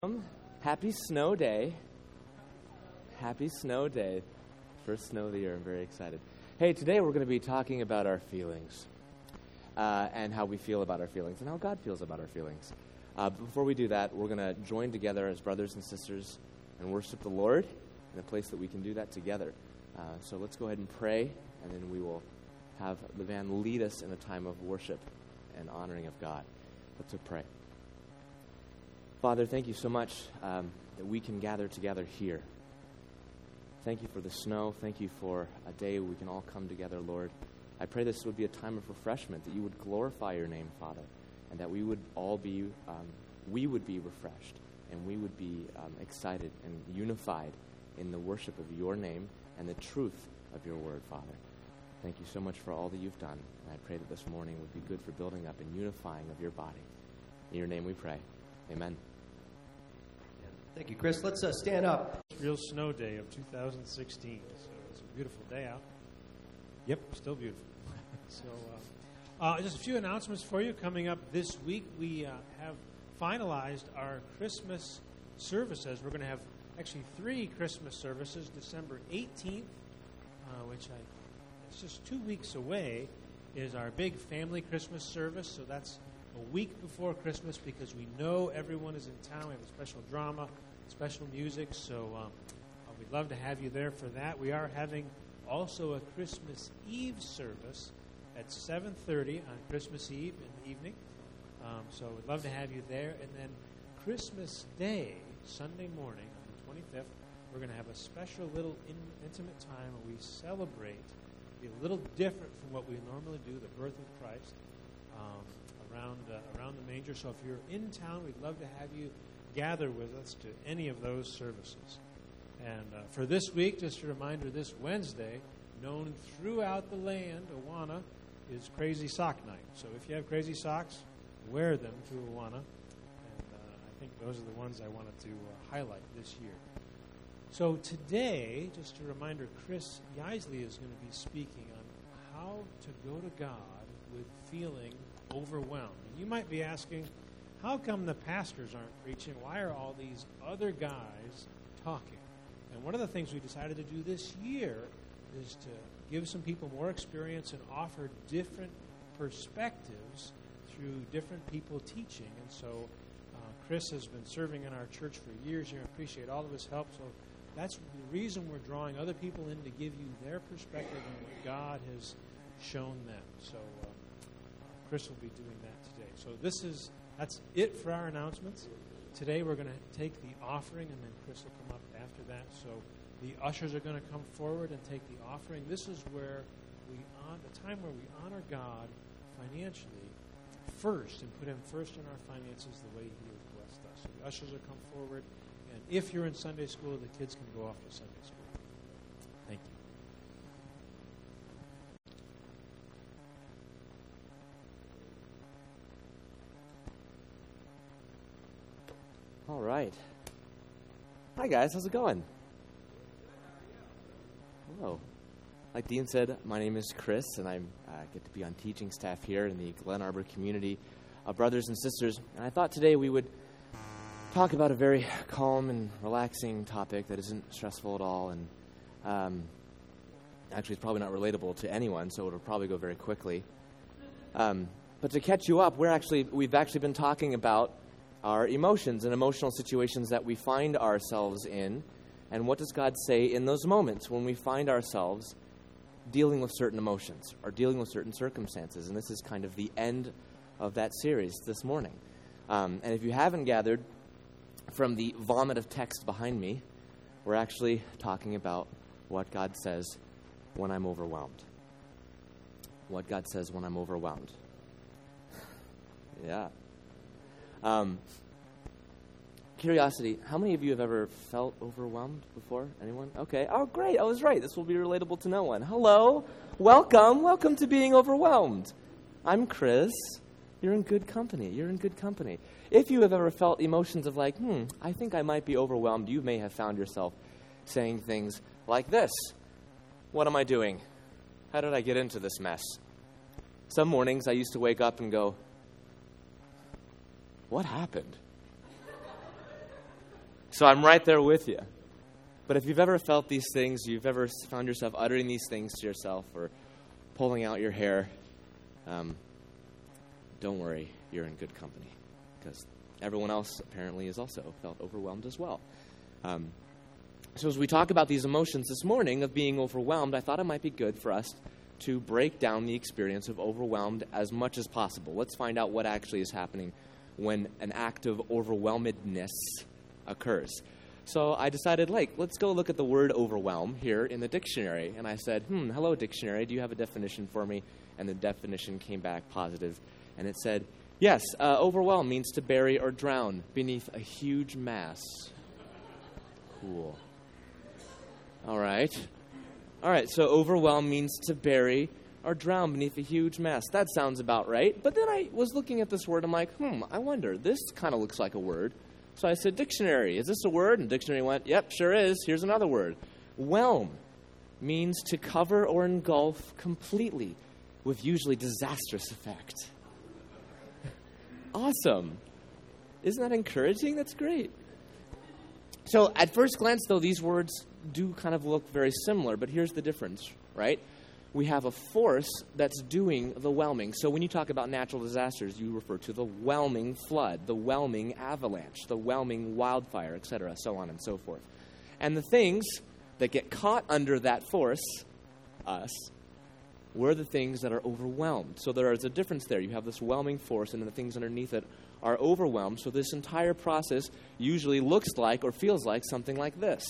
Happy snow day. Happy snow day. First snow of the year. I'm very excited. Hey, today we're going to be talking about our feelings and how we feel about our feelings and how God feels about our feelings. But before we do that, we're going to join together as brothers and sisters and worship the Lord in a place that we can do that together. So let's go ahead and pray, and then we will have the band lead us in a time of worship and honoring of God. Let's pray. Father, thank you so much that we can gather together here. Thank you for the snow. Thank you for a day we can all come together, Lord. I pray this would be a time of refreshment, that you would glorify your name, Father, and that we would all be, refreshed, and we would be excited and unified in the worship of your name and the truth of your word, Father. Thank you so much for all that you've done. And I pray that this morning would be good for building up and unifying of your body. In your name we pray. Amen. Thank you, Chris. Let's stand up. Real snow day of 2016. So it's a beautiful day out. Yep, still beautiful. So just a few announcements for you. Coming up this week, we have finalized our Christmas services. We're going to have actually 3 Christmas services. December 18th, it's just 2 weeks away, is our big family Christmas service. So that's a week before Christmas, because we know everyone is in town. We have a special drama, special music, so we'd love to have you there for that. We are having also a Christmas Eve service at 7:30 on Christmas Eve in the evening, so we'd love to have you there. And then Christmas Day, Sunday morning on the 25th, we're going to have a special little intimate time where we celebrate, be a little different from what we normally do, the birth of Christ, around the manger. So if you're in town, we'd love to have you gather with us to any of those services. And for this week, just a reminder, this Wednesday, known throughout the land, Awana, is Crazy Sock Night. So if you have crazy socks, wear them to Awana. And I think those are the ones I wanted to highlight this year. So today, just a reminder, Chris Yeisley is going to be speaking on how to go to God with feeling overwhelmed. And you might be asking, how come the pastors aren't preaching? Why are all these other guys talking? And one of the things we decided to do this year is to give some people more experience and offer different perspectives through different people teaching. And so Chris has been serving in our church for years here. I appreciate all of his help. So that's the reason we're drawing other people in, to give you their perspective on what God has shown them. So Chris will be doing that today. So that's it for our announcements. Today we're going to take the offering, and then Chris will come up after that. So the ushers are going to come forward and take the offering. This is where the time where we honor God financially first and put Him first in our finances the way He has blessed us. So the ushers will come forward, and if you're in Sunday school, the kids can go off to Sunday school. Thank you. All right. Hi, guys. How's it going? Hello. Like Dean said, my name is Chris, and I get to be on teaching staff here in the Glen Arbor community of brothers and sisters. And I thought today we would talk about a very calm and relaxing topic that isn't stressful at all. And actually, it's probably not relatable to anyone, so it'll probably go very quickly. But to catch you up, we've actually been talking about our emotions and emotional situations that we find ourselves in, and what does God say in those moments when we find ourselves dealing with certain emotions or dealing with certain circumstances. And this is kind of the end of that series this morning. And if you haven't gathered from the vomit of text behind me, we're actually talking about what God says when I'm overwhelmed. What God says when I'm overwhelmed. Yeah. Curiosity, how many of you have ever felt overwhelmed before? Anyone? Okay. Oh, great. I was right. This will be relatable to no one. Hello. Welcome. Welcome to Being Overwhelmed. I'm Chris. You're in good company. You're in good company. If you have ever felt emotions of like, I think I might be overwhelmed, you may have found yourself saying things like this. What am I doing? How did I get into this mess? Some mornings I used to wake up and go, what happened? So I'm right there with you. But if you've ever felt these things, you've ever found yourself uttering these things to yourself or pulling out your hair, don't worry, you're in good company, because everyone else apparently has also felt overwhelmed as well. So as we talk about these emotions this morning of being overwhelmed, I thought it might be good for us to break down the experience of overwhelmed as much as possible. Let's find out what actually is happening when an act of overwhelmedness occurs. So I decided, let's go look at the word overwhelm here in the dictionary. And I said, hello, dictionary, do you have a definition for me? And the definition came back positive. And it said, yes, overwhelm means to bury or drown beneath a huge mass. Cool. All right, so overwhelm means to bury or drown beneath a huge mass. That sounds about right. But then I was looking at this word. I'm like, I wonder, this kind of looks like a word. So I said, dictionary, is this a word? And dictionary went, yep, sure is. Here's another word. Whelm means to cover or engulf completely with usually disastrous effect. Awesome. Isn't that encouraging? That's great. So at first glance, though, these words do kind of look very similar, but here's the difference, right? We have a force that's doing the whelming. So when you talk about natural disasters, you refer to the whelming flood, the whelming avalanche, the whelming wildfire, etc., so on and so forth. And the things that get caught under that force, us, we're the things that are overwhelmed. So there is a difference there. You have this whelming force, and the things underneath it are overwhelmed. So this entire process usually looks like or feels like something like this.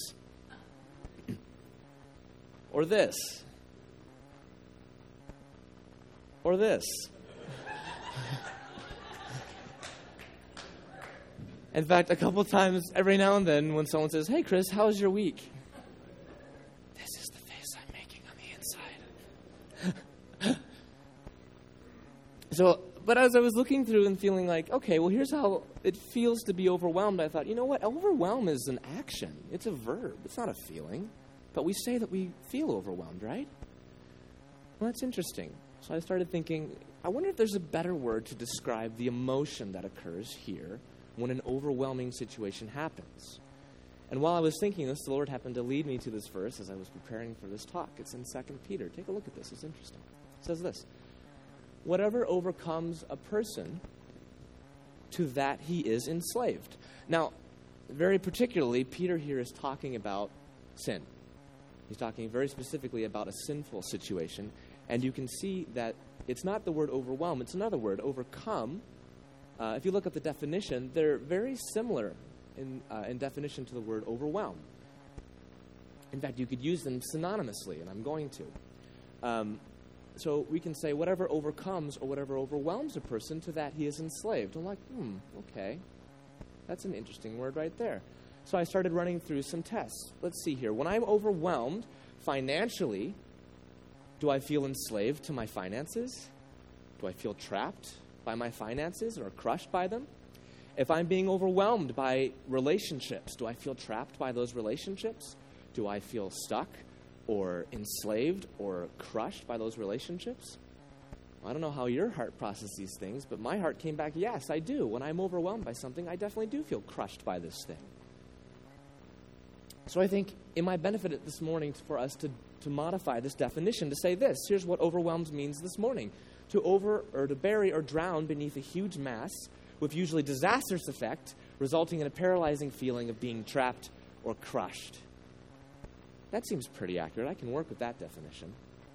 Or this. Or this. In fact, a couple times every now and then when someone says, hey, Chris, how's your week? This is the face I'm making on the inside. But as I was looking through and feeling like, okay, well, here's how it feels to be overwhelmed, I thought, you know what? Overwhelm is an action. It's a verb. It's not a feeling. But we say that we feel overwhelmed, right? Well, that's interesting. So I started thinking, I wonder if there's a better word to describe the emotion that occurs here when an overwhelming situation happens. And while I was thinking this, the Lord happened to lead me to this verse as I was preparing for this talk. It's in 2 Peter. Take a look at this. It's interesting. It says this: whatever overcomes a person, to that he is enslaved. Now, very particularly, Peter here is talking about sin. He's talking very specifically about a sinful situation. And you can see that it's not the word overwhelm, it's another word, overcome. If you look at the definition, they're very similar in definition to the word overwhelm. In fact, you could use them synonymously, and I'm going to. So we can say whatever overcomes or whatever overwhelms a person, to that he is enslaved. I'm like, okay. That's an interesting word right there. So I started running through some tests. Let's see here. When I'm overwhelmed financially, do I feel enslaved to my finances? Do I feel trapped by my finances or crushed by them? If I'm being overwhelmed by relationships, do I feel trapped by those relationships? Do I feel stuck or enslaved or crushed by those relationships? I don't know how your heart processes these things, but my heart came back, yes, I do. When I'm overwhelmed by something, I definitely do feel crushed by this thing. So I think it might benefit this morning for us to modify this definition to say this. Here's what overwhelmed means this morning: to bury or drown beneath a huge mass with usually disastrous effect, resulting in a paralyzing feeling of being trapped or crushed. That seems pretty accurate. I can work with that definition.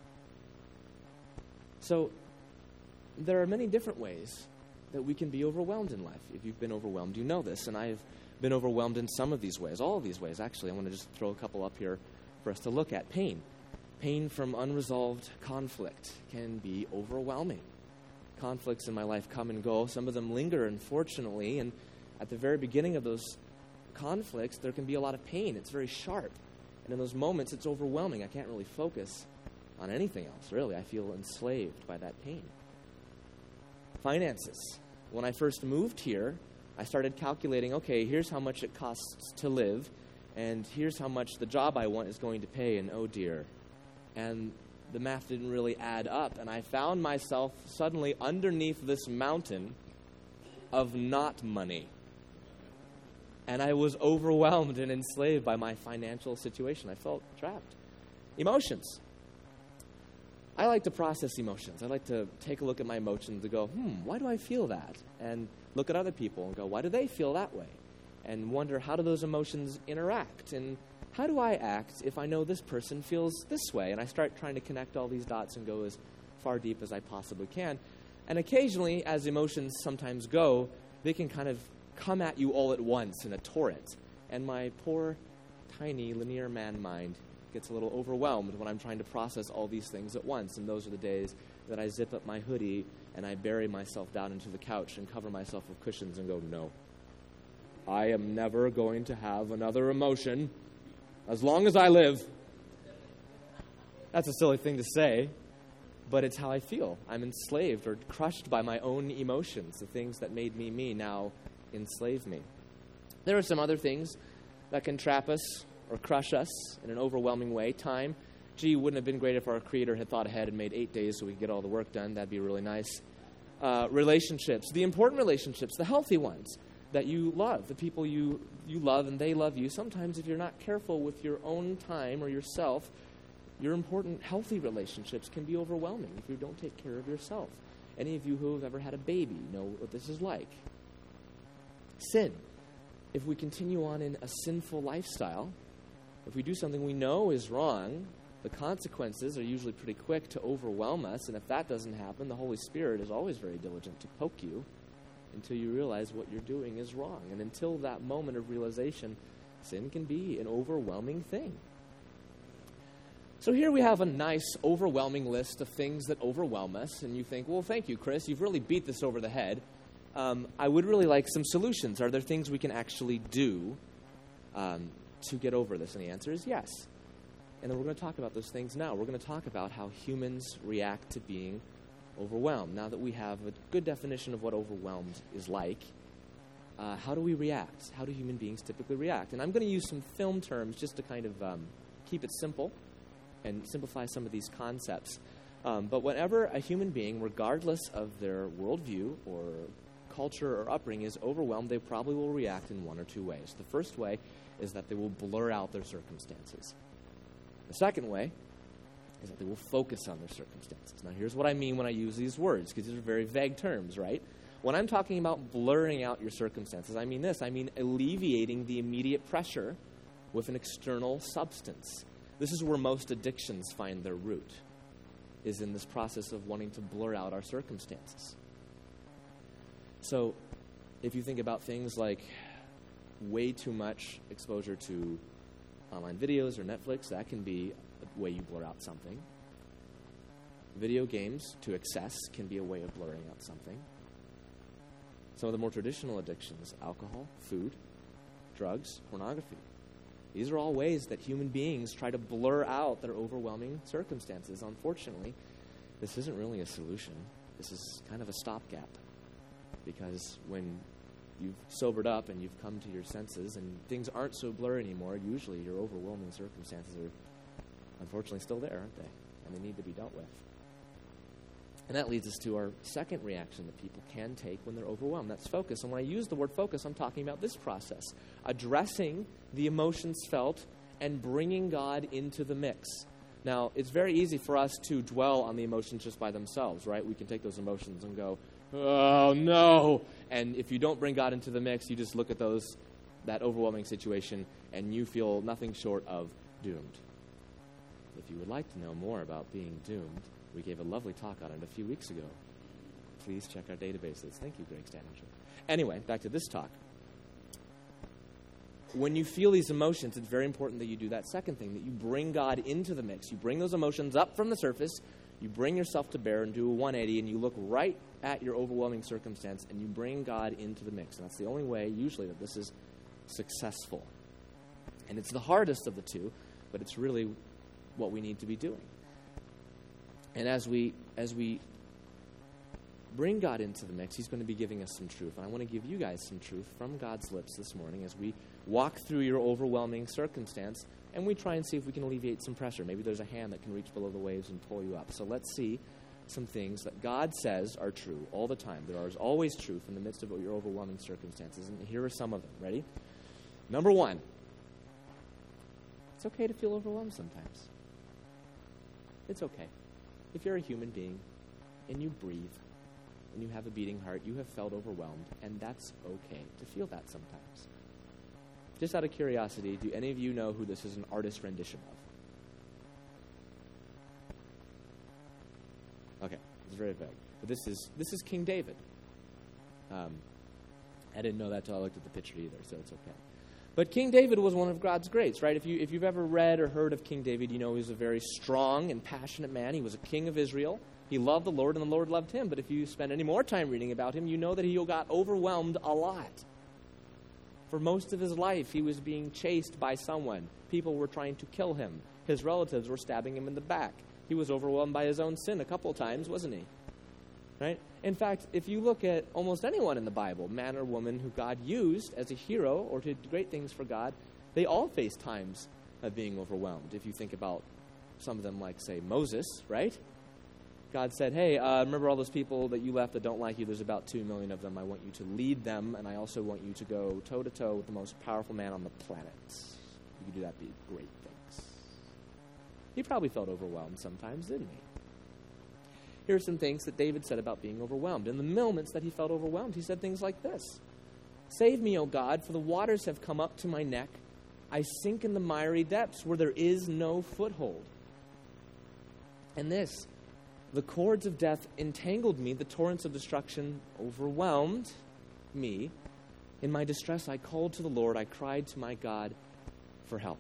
So there are many different ways that we can be overwhelmed in life. If you've been overwhelmed, you know this, and I've been overwhelmed in some of these ways, all of these ways, actually. I want to just throw a couple up here for us to look at. Pain. Pain from unresolved conflict can be overwhelming. Conflicts in my life come and go. Some of them linger, unfortunately, and at the very beginning of those conflicts, there can be a lot of pain. It's very sharp. And in those moments, it's overwhelming. I can't really focus on anything else, really. I feel enslaved by that pain. Finances. When I first moved here, I started calculating, okay, here's how much it costs to live, and here's how much the job I want is going to pay, and oh dear. And the math didn't really add up, and I found myself suddenly underneath this mountain of not money. and I was overwhelmed and enslaved by my financial situation. I felt trapped. Emotions. I like to process emotions. I like to take a look at my emotions and go, why do I feel that? And look at other people and go, why do they feel that way? And wonder, how do those emotions interact? And how do I act if I know this person feels this way? And I start trying to connect all these dots and go as far deep as I possibly can. And occasionally, as emotions sometimes go, they can kind of come at you all at once in a torrent. And my poor, tiny, linear man mind gets a little overwhelmed when I'm trying to process all these things at once. And those are the days that I zip up my hoodie and I bury myself down into the couch and cover myself with cushions and go, no, I am never going to have another emotion as long as I live. That's a silly thing to say, but it's how I feel. I'm enslaved or crushed by my own emotions. The things that made me me now enslave me. There are some other things that can trap us or crush us in an overwhelming way. Time. Gee, wouldn't have been great if our Creator had thought ahead and made 8 days so we could get all the work done. That'd be really nice. Relationships. The important relationships, the healthy ones that you love, the people you love and they love you. Sometimes if you're not careful with your own time or yourself, your important, healthy relationships can be overwhelming if you don't take care of yourself. Any of you who have ever had a baby know what this is like. Sin. If we continue on in a sinful lifestyle, if we do something we know is wrong, the consequences are usually pretty quick to overwhelm us. And if that doesn't happen, the Holy Spirit is always very diligent to poke you until you realize what you're doing is wrong. And until that moment of realization, sin can be an overwhelming thing. So here we have a nice, overwhelming list of things that overwhelm us. And you think, well, thank you, Chris. You've really beat this over the head. I would really like some solutions. Are there things we can actually do to get over this? And the answer is yes. And then we're going to talk about those things now. We're going to talk about how humans react to being overwhelmed. Now that we have a good definition of what overwhelmed is like, how do we react? How do human beings typically react? And I'm going to use some film terms just to kind of keep it simple and simplify some of these concepts. But whenever a human being, regardless of their worldview or culture or upbringing, is overwhelmed, they probably will react in one or two ways. The first way is that they will blur out their circumstances. The second way is that they will focus on their circumstances. Now, here's what I mean when I use these words, because these are very vague terms, right? When I'm talking about blurring out your circumstances, I mean this. I mean alleviating the immediate pressure with an external substance. This is where most addictions find their root, is in this process of wanting to blur out our circumstances. So, if you think about things like way too much exposure to online videos or Netflix, that can be a way you blur out something. Video games to excess can be a way of blurring out something. Some of the more traditional addictions, alcohol, food, drugs, pornography. These are all ways that human beings try to blur out their overwhelming circumstances. Unfortunately, this isn't really a solution. This is kind of a stopgap. Because when you've sobered up and you've come to your senses and things aren't so blurry anymore, usually your overwhelming circumstances are unfortunately still there, aren't they? And they need to be dealt with. And that leads us to our second reaction that people can take when they're overwhelmed. That's focus. And when I use the word focus, I'm talking about this process. Addressing the emotions felt and bringing God into the mix. Now, it's very easy for us to dwell on the emotions just by themselves, right? We can take those emotions and go, oh, no. And if you don't bring God into the mix, you just look at that overwhelming situation, and you feel nothing short of doomed. If you would like to know more about being doomed, we gave a lovely talk on it a few weeks ago. Please check our databases. Thank you, Greg Staninger. Anyway, back to this talk. When you feel these emotions, it's very important that you do that second thing, that you bring God into the mix. You bring those emotions up from the surface, you bring yourself to bear and do a 180, and you look right at your overwhelming circumstance, and you bring God into the mix. And that's the only way, usually, that this is successful. And it's the hardest of the two, but it's really what we need to be doing. And as we bring God into the mix, He's going to be giving us some truth. And I want to give you guys some truth from God's lips this morning as we walk through your overwhelming circumstance, and we try and see if we can alleviate some pressure. Maybe there's a hand that can reach below the waves and pull you up. So let's see some things that God says are true all the time. There is always truth in the midst of your overwhelming circumstances, and here are some of them. Ready? Number one, it's okay to feel overwhelmed sometimes. It's okay. If you're a human being and you breathe and you have a beating heart, you have felt overwhelmed, and that's okay to feel that sometimes. Just out of curiosity, do any of you know who this is an artist rendition of? Okay, it's very vague. But this is King David. I didn't know that till I looked at the picture either, so it's okay. But King David was one of God's greats, right? If you've ever read or heard of King David, you know he was a very strong and passionate man. He was a king of Israel. He loved the Lord, and the Lord loved him. But if you spend any more time reading about him, you know that he got overwhelmed a lot. For most of his life, he was being chased by someone. People were trying to kill him. His relatives were stabbing him in the back. He was overwhelmed by his own sin a couple of times, wasn't he? Right? In fact, if you look at almost anyone in the Bible, man or woman who God used as a hero or did great things for God, they all faced times of being overwhelmed. If you think about some of them, like, say, Moses, right? God said, hey, remember all those people that you left that don't like you? There's about 2 million of them. I want you to lead them, and I also want you to go toe-to-toe with the most powerful man on the planet. You could do that, be great things. He probably felt overwhelmed sometimes, didn't he? Here are some things that David said about being overwhelmed. In the moments that he felt overwhelmed, he said things like this. Save me, O God, for the waters have come up to my neck. I sink in the miry depths where there is no foothold. And this, the cords of death entangled me, the torrents of destruction overwhelmed me. In my distress, I called to the Lord. I cried to my God for help.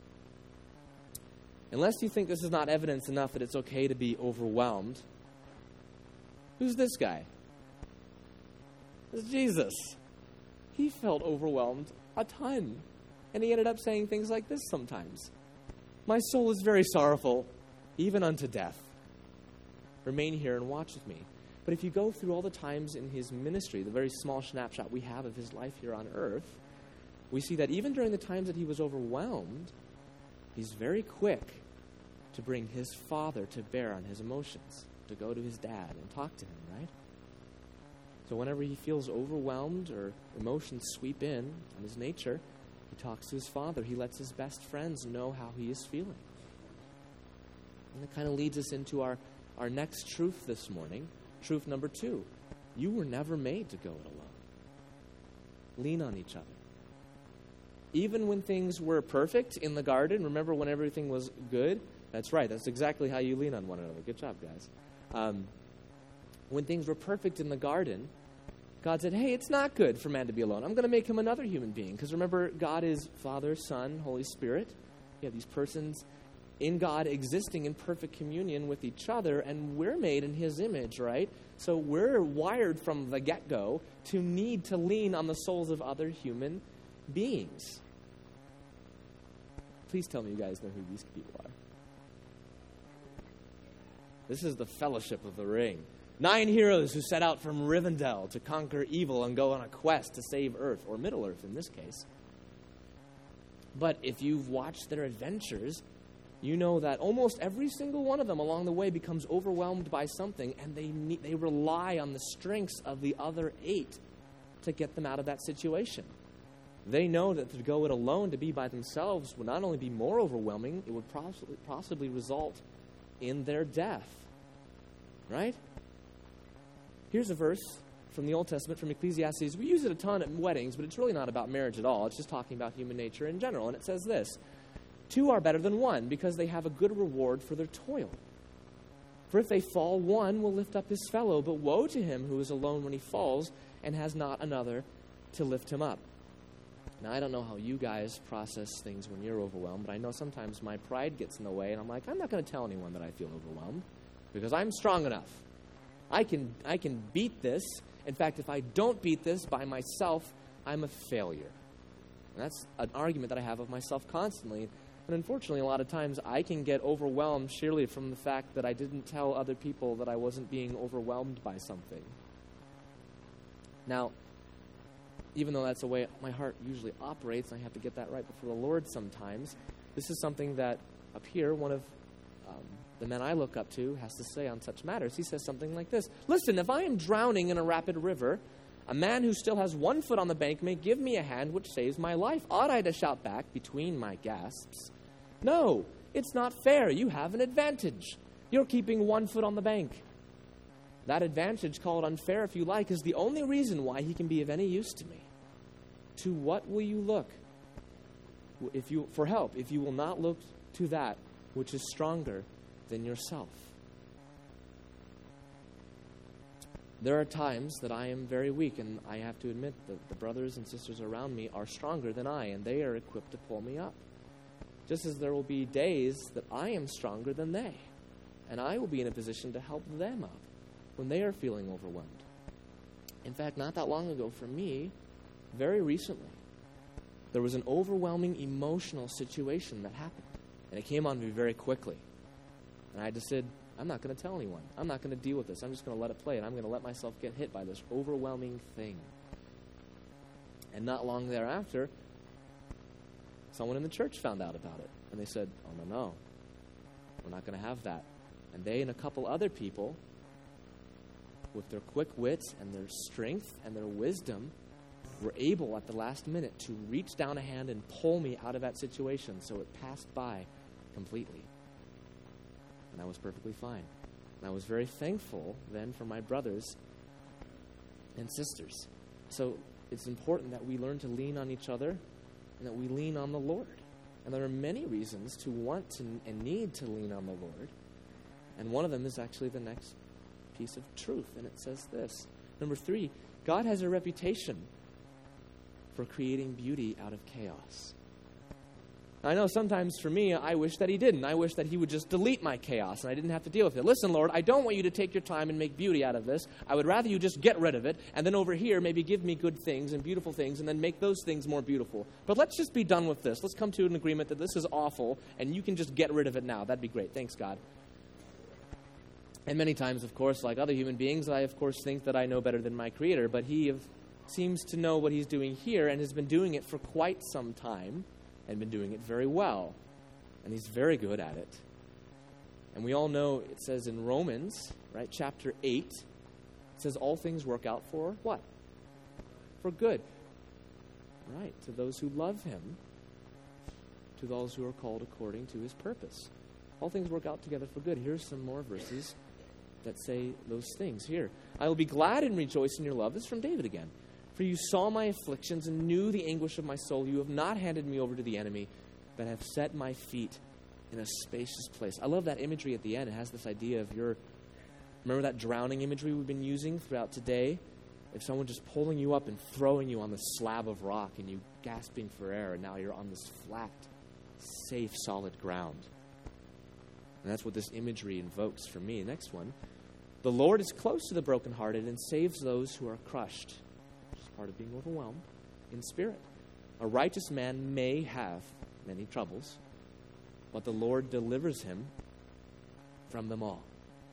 Unless you think this is not evidence enough that it's okay to be overwhelmed, who's this guy? It's Jesus. He felt overwhelmed a ton. And he ended up saying things like this sometimes. My soul is very sorrowful, even unto death. Remain here and watch with me. But if you go through all the times in his ministry, the very small snapshot we have of his life here on earth, we see that even during the times that he was overwhelmed, he's very quick to bring his Father to bear on his emotions, to go to his dad and talk to him, right? So whenever he feels overwhelmed or emotions sweep in on his nature, he talks to his Father. He lets his best friends know how he is feeling. And that kind of leads us into our next truth this morning. Truth number 2. You were never made to go it alone. Lean on each other. Even when things were perfect in the garden, remember when everything was good? That's right. That's exactly how you lean on one another. Good job, guys. When things were perfect in the garden, God said, hey, it's not good for man to be alone. I'm going to make him another human being. Because remember, God is Father, Son, Holy Spirit. You have these persons in God existing in perfect communion with each other, and we're made in his image, right? So we're wired from the get-go to need to lean on the souls of other human beings. Please tell me you guys know who these people are. This is the Fellowship of the Ring. 9 heroes who set out from Rivendell to conquer evil and go on a quest to save Earth, or Middle-earth in this case. But if you've watched their adventures, you know that almost every single one of them along the way becomes overwhelmed by something, and they rely on the strengths of the other 8 to get them out of that situation. They know that to go it alone, to be by themselves, would not only be more overwhelming, it would possibly result in their death. Right? Here's a verse from the Old Testament, from Ecclesiastes. We use it a ton at weddings, but it's really not about marriage at all. It's just talking about human nature in general. And it says this, 2 are better than 1, because they have a good reward for their toil. For if they fall, one will lift up his fellow, but woe to him who is alone when he falls and has not another to lift him up. Now, I don't know how you guys process things when you're overwhelmed, but I know sometimes my pride gets in the way, and I'm like, I'm not going to tell anyone that I feel overwhelmed, because I'm strong enough. I can beat this. In fact, if I don't beat this by myself, I'm a failure. And that's an argument that I have of myself constantly. And unfortunately, a lot of times I can get overwhelmed sheerly from the fact that I didn't tell other people that I wasn't being overwhelmed by something. Now, even though that's the way my heart usually operates, I have to get that right before the Lord sometimes, this is something that up here, one of the men I look up to has to say on such matters. He says something like this. Listen, if I am drowning in a rapid river, A man who still has one foot on the bank may give me a hand which saves my life. Ought I to shout back between my gasps? No, it's not fair. You have an advantage. You're keeping one foot on the bank. That advantage, call it unfair if you like, is the only reason why he can be of any use to me. To what will you look for help if you will not look to that which is stronger than yourself? There are times that I am very weak, and I have to admit that the brothers and sisters around me are stronger than I, and they are equipped to pull me up. Just as there will be days that I am stronger than they, and I will be in a position to help them up when they are feeling overwhelmed. In fact, not that long ago for me, very recently, there was an overwhelming emotional situation that happened, and it came on me very quickly. And I just said, I'm not going to tell anyone. I'm not going to deal with this. I'm just going to let it play, and I'm going to let myself get hit by this overwhelming thing. And not long thereafter, someone in the church found out about it, and they said, oh, no, we're not going to have that. And they and a couple other people, with their quick wits and their strength and their wisdom, were able at the last minute to reach down a hand and pull me out of that situation so it passed by completely. And I was perfectly fine. And I was very thankful then for my brothers and sisters. So it's important that we learn to lean on each other and that we lean on the Lord. And there are many reasons to want to and need to lean on the Lord. And one of them is actually the next piece of truth. And it says this. Number 3, God has a reputation for creating beauty out of chaos. I know sometimes for me, I wish that he didn't. I wish that he would just delete my chaos and I didn't have to deal with it. Listen, Lord, I don't want you to take your time and make beauty out of this. I would rather you just get rid of it and then over here maybe give me good things and beautiful things and then make those things more beautiful. But let's just be done with this. Let's come to an agreement that this is awful and you can just get rid of it now. That'd be great. Thanks, God. And many times, of course, like other human beings, I, of course, think that I know better than my Creator, but he seems to know what he's doing here and has been doing it for quite some time. And been doing it very well. And he's very good at it. And we all know it says in Romans, right, chapter 8, it says all things work out for what? For good. Right, to those who love him, to those who are called according to his purpose. All things work out together for good. Here's some more verses that say those things. Here, I will be glad and rejoice in your love. This is from David again. For you saw my afflictions and knew the anguish of my soul. You have not handed me over to the enemy, but have set my feet in a spacious place. I love that imagery at the end. It has this idea of remember that drowning imagery we've been using throughout today? If someone just pulling you up and throwing you on the slab of rock and you gasping for air, and now you're on this flat, safe, solid ground. And that's what this imagery invokes for me. Next one. The Lord is close to the brokenhearted and saves those who are crushed. Part of being overwhelmed in spirit. A righteous man may have many troubles, but the Lord delivers him from them all.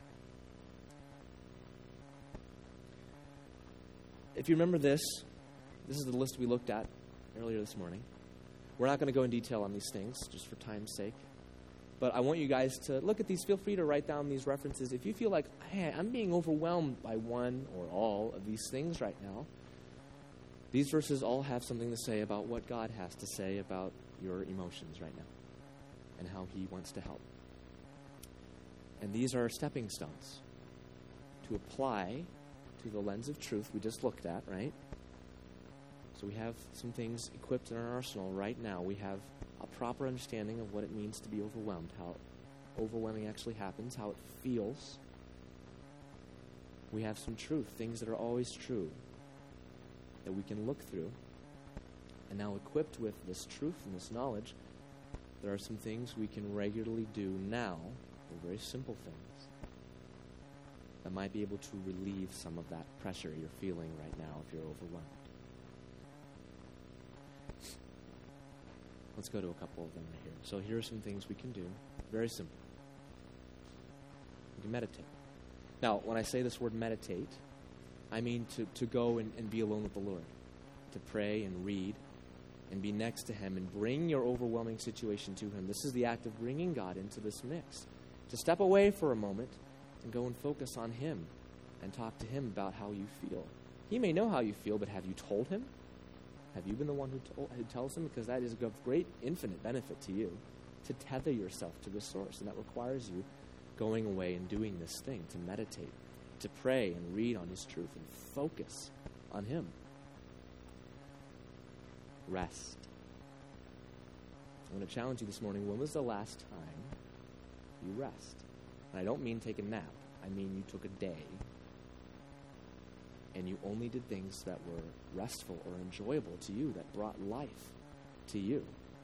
If you remember this is the list we looked at earlier this morning. We're not going to go in detail on these things, just for time's sake. But I want you guys to look at these. Feel free to write down these references. If you feel like, hey, I'm being overwhelmed by one or all of these things right now, these verses all have something to say about what God has to say about your emotions right now and how he wants to help. And these are stepping stones to apply to the lens of truth we just looked at, right? So we have some things equipped in our arsenal right now. We have a proper understanding of what it means to be overwhelmed, how overwhelming actually happens, how it feels. We have some truth, things that are always true, that we can look through. And now equipped with this truth and this knowledge, there are some things we can regularly do now, they're very simple things, that might be able to relieve some of that pressure you're feeling right now if you're overwhelmed. Let's go to a couple of them right here. So here are some things we can do, very simple. We can meditate. Now, when I say this word meditate, I mean to go and be alone with the Lord, to pray and read and be next to him and bring your overwhelming situation to him. This is the act of bringing God into this mix. To step away for a moment and go and focus on him and talk to him about how you feel. He may know how you feel, but have you told him? Have you been the one who tells him? Because that is of great infinite benefit to you, to tether yourself to the source. And that requires you going away and doing this thing, to meditate, to pray and read on his truth and focus on him. Rest. I'm going to challenge you this morning. When was the last time you rest? And I don't mean take a nap. I mean you took a day and you only did things that were restful or enjoyable to you, that brought life to you.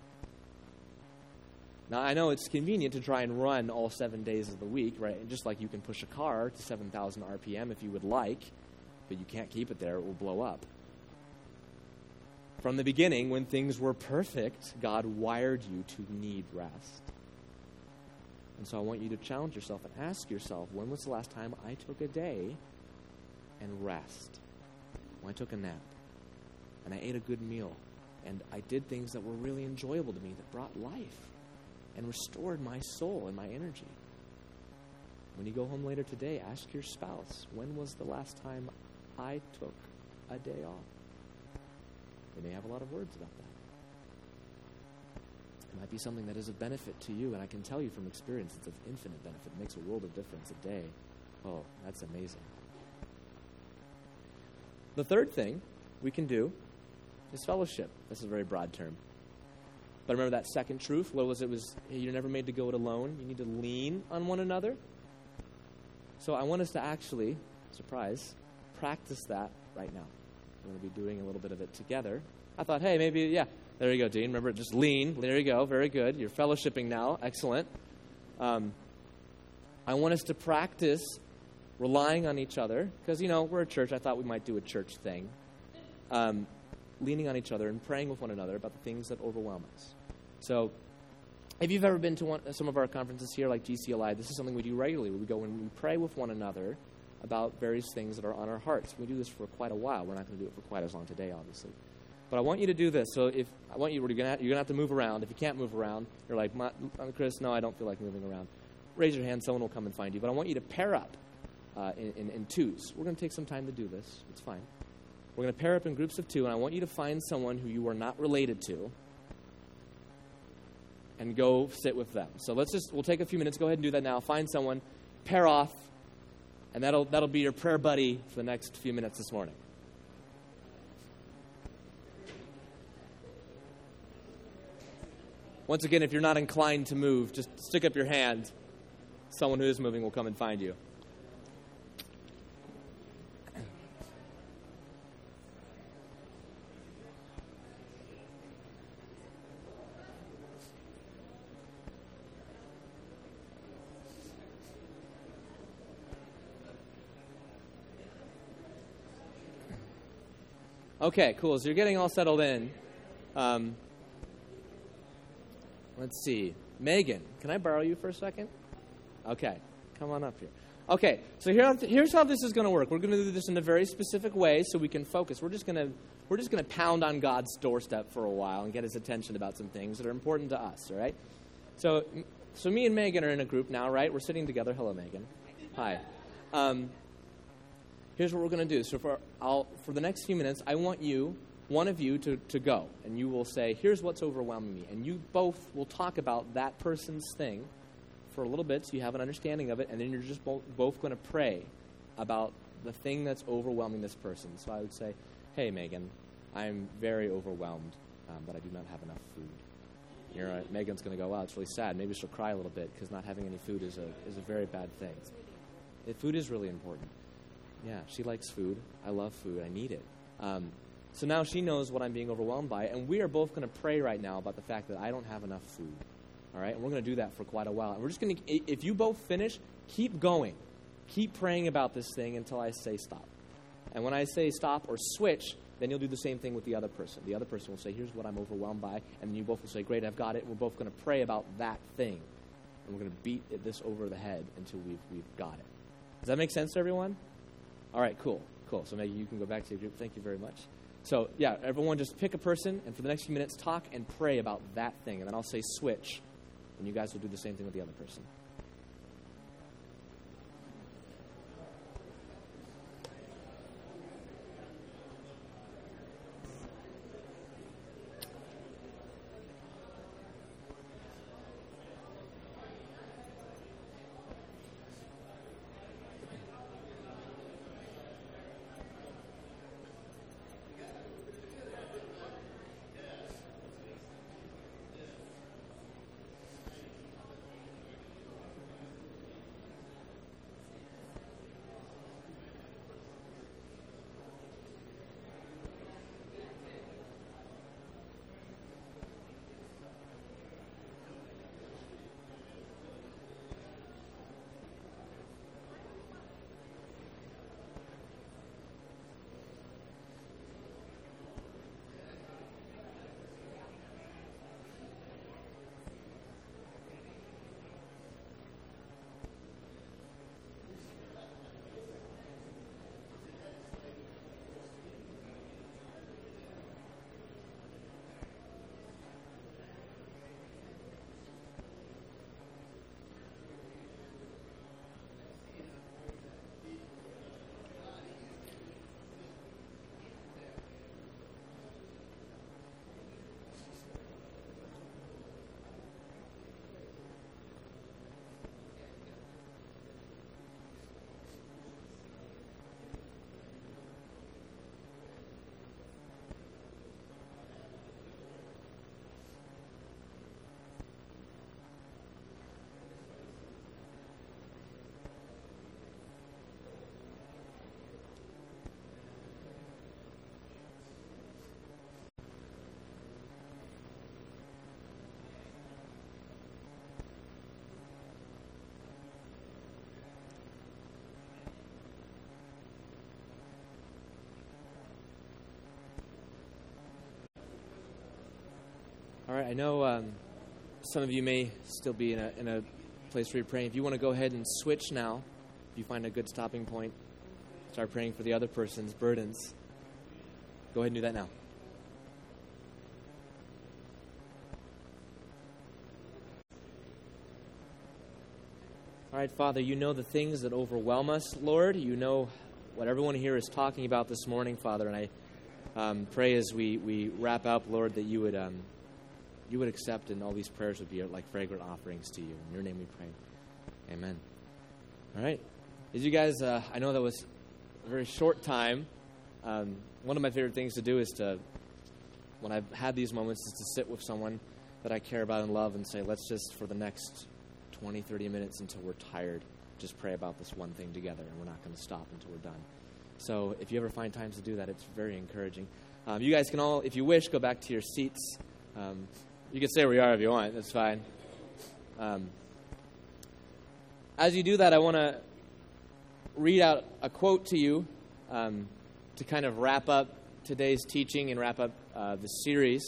Now, I know it's convenient to try and run all 7 days of the week, right? And just like you can push a car to 7,000 RPM if you would like, but you can't keep it there, it will blow up. From the beginning, when things were perfect, God wired you to need rest. And so I want you to challenge yourself and ask yourself, when was the last time I took a day and rest? When I took a nap, and I ate a good meal, and I did things that were really enjoyable to me, that brought life and restored my soul and my energy. When you go home later today, ask your spouse, when was the last time I took a day off? They may have a lot of words about that. It might be something that is of benefit to you, and I can tell you from experience it's of infinite benefit. It makes a world of difference a day. Oh, that's amazing. The third thing we can do is fellowship. This is a very broad term. But remember that second truth? What was it? You're never made to go it alone. You need to lean on one another. So I want us to actually, surprise, practice that right now. We're going to be doing a little bit of it together. I thought, hey, maybe, yeah. There you go, Dean. Remember, just lean. There you go. Very good. You're fellowshipping now. Excellent. I want us to practice relying on each other. Because, we're a church. I thought we might do a church thing. Leaning on each other and praying with one another about the things that overwhelm us. So, if you've ever been to some of our conferences here, like GCLI, this is something we do regularly. We go and we pray with one another about various things that are on our hearts. We do this for quite a while. We're not going to do it for quite as long today, obviously. But I want you to do this. So you're going to have to move around. If you can't move around, you're like, Chris, no, I don't feel like moving around. Raise your hand. Someone will come and find you. But I want you to pair up in twos. We're going to take some time to do this. It's fine. We're going to pair up in groups of two, and I want you to find someone who you are not related to and go sit with them. So we'll take a few minutes. Go ahead and do that now. Find someone, pair off, and that'll be your prayer buddy for the next few minutes this morning. Once again, if you're not inclined to move, just stick up your hand. Someone who is moving will come and find you. Okay, cool. So you're getting all settled in. Let's see. Megan, can I borrow you for a second? Okay, come on up here. Okay, so here's how this is going to work. We're going to do this in a very specific way so we can focus. We're just going to pound on God's doorstep for a while and get his attention about some things that are important to us, all right? So me and Megan are in a group now, right? We're sitting together. Hello, Megan. Hi. Here's what we're going to do. So for the next few minutes, I want one of you to go, and you will say, here's what's overwhelming me. And you both will talk about that person's thing for a little bit so you have an understanding of it, and then you're just both going to pray about the thing that's overwhelming this person. So I would say, hey, Megan, I'm very overwhelmed, but I do not have enough food. Megan's going to go, wow, it's really sad. Maybe she'll cry a little bit because not having any food is a very bad thing. Food is really important. Yeah, she likes food. I love food. I need it. So now she knows what I'm being overwhelmed by, and we are both going to pray right now about the fact that I don't have enough food. All right? And we're going to do that for quite a while. And we're just going to, if you both finish, keep going. Keep praying about this thing until I say stop. And when I say stop or switch, then you'll do the same thing with the other person. The other person will say, here's what I'm overwhelmed by, and then you both will say, great, I've got it. We're both going to pray about that thing. And we're going to beat this over the head until we've got it. Does that make sense to everyone? All right, cool. So Maggie, you can go back to your group. Thank you very much. So, yeah, everyone just pick a person, and for the next few minutes, talk and pray about that thing. And then I'll say switch, and you guys will do the same thing with the other person. right, I know some of you may still be in a place where you're praying. If you want to go ahead and switch now, if you find a good stopping point, start praying for the other person's burdens. Go ahead and do that now. All right, Father, you know the things that overwhelm us, Lord. You know what everyone here is talking about this morning, Father, and I pray as we wrap up, Lord, that you would accept and all these prayers would be like fragrant offerings to you. In your name we pray. Amen. All right. As you guys, I know that was a very short time. One of my favorite things to do is when I've had these moments, is to sit with someone that I care about and love and say, let's just, for the next 20, 30 minutes until we're tired, just pray about this one thing together, and we're not going to stop until we're done. So if you ever find times to do that, it's very encouraging. You guys can all, if you wish, go back to your seats. You can stay where you are if you want. That's fine. As you do that, I want to read out a quote to you to kind of wrap up today's teaching and wrap up the series.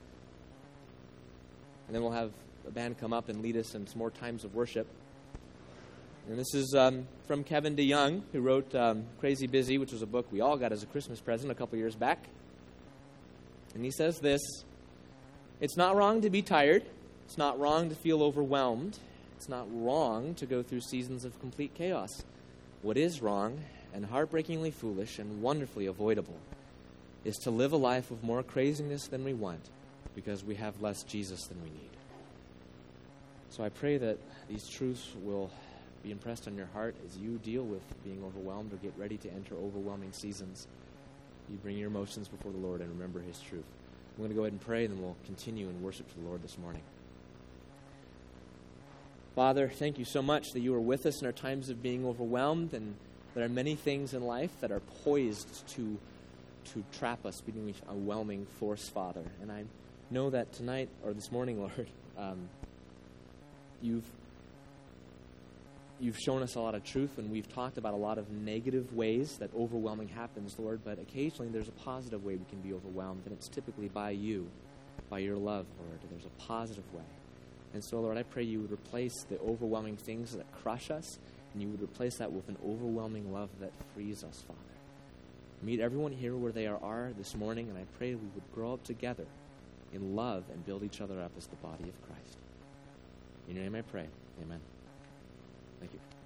And then we'll have the band come up and lead us in some more times of worship. And this is from Kevin DeYoung, who wrote Crazy Busy, which was a book we all got as a Christmas present a couple years back. And he says this: "It's not wrong to be tired. It's not wrong to feel overwhelmed. It's not wrong to go through seasons of complete chaos. What is wrong and heartbreakingly foolish and wonderfully avoidable is to live a life of more craziness than we want because we have less Jesus than we need." So I pray that these truths will be impressed on your heart as you deal with being overwhelmed or get ready to enter overwhelming seasons. You bring your emotions before the Lord and remember His truth. I'm going to go ahead and pray, and then we'll continue in worship to the Lord this morning. Father, thank you so much that you are with us in our times of being overwhelmed, and there are many things in life that are poised to trap us being a whelming force, Father. And I know that tonight, or this morning, Lord, You've shown us a lot of truth, and we've talked about a lot of negative ways that overwhelming happens, Lord, but occasionally there's a positive way we can be overwhelmed, and it's typically by you, by your love, Lord. There's a positive way. And so, Lord, I pray you would replace the overwhelming things that crush us, and you would replace that with an overwhelming love that frees us, Father. Meet everyone here where they are this morning, and I pray we would grow up together in love and build each other up as the body of Christ. In your name I pray. Amen. Thank you.